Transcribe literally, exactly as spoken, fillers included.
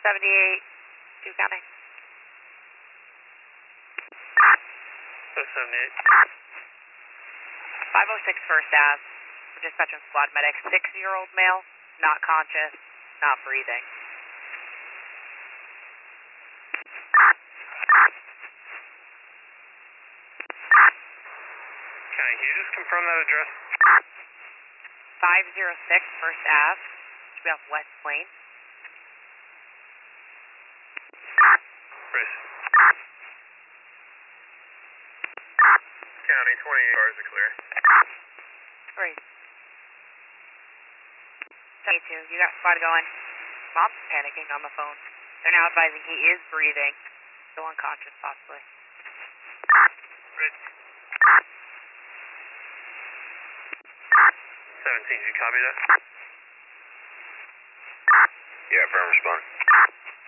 seventy-eight, two counting. seventy-eight. five oh six First Ave, dispatch and squad medic, six-year-old male, not conscious, not breathing. County, can you just confirm that address? five oh six First Ave, should be off West Plain. Race. County, twenty-eight cars are clear. Great. seventy-two, you got squad going. Mom's panicking on the phone. They're now advising he is breathing, still unconscious possibly. Race. seventeen, did you copy that? Yeah, firm respond.